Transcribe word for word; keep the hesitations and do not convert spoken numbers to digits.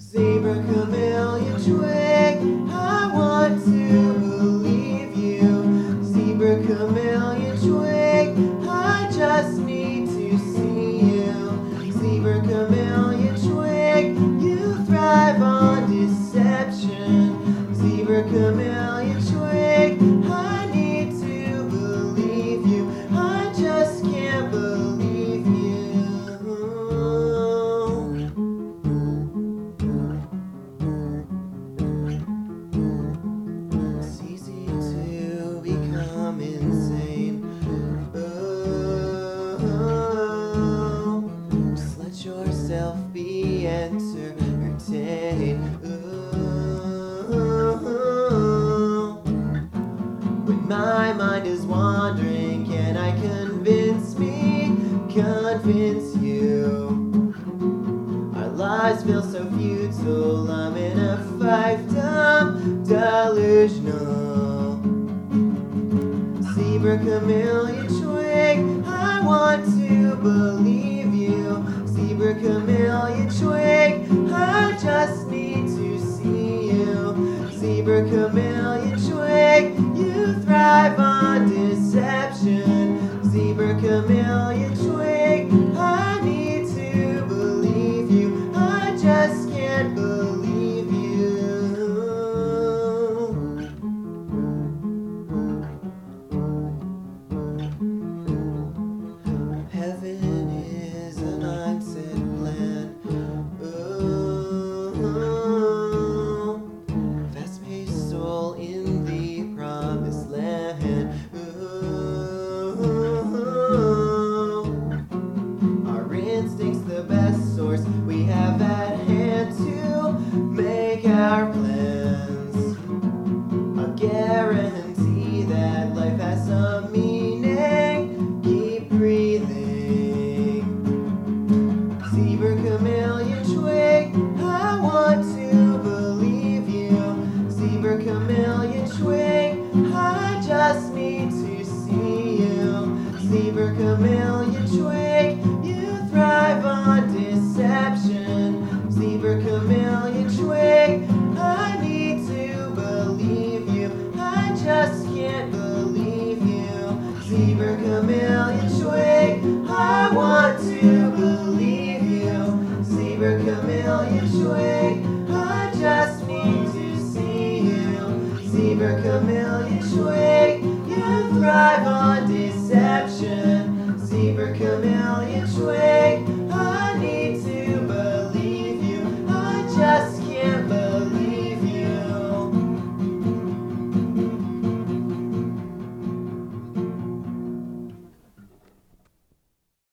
Zebra chameleon twig, I want to believe you. Zebra chameleon twig, I just need to see you. Zebra chameleon twig, you thrive on deception. Zebra chameleon twig, I need to believe you. I just can't believe you. It's easy to become insane. Oh, just let yourself be entertained. Oh, when my mind is wandering, can I convince me, convince you? Our lives feel so futile, I'm in a fiefdom delusional. Zebra chameleon twig, I want to believe you. Zebra chameleon twig, I just need to see you. Zebra chameleon twig, you thrive on deception. Zebra chameleon twig, I need to believe you. I just can't believe you. Heaven is a mindset plan. Oh, fast-paced soul in the promised land. Oh, our instincts the best source we have at hand to make our plans. A guarantee that life has some meaning. Keep breathing. Zebra chameleon twig, I want to believe you. Zebra chameleon twig, I just need to see you. Zebra chameleon twig, you thrive on deception. Zebra chameleon twig, I need to believe you. I just can't believe you. Zebra chameleon twig, I want to believe you. Zebra chameleon twig, I just need to see you. Zebra chameleon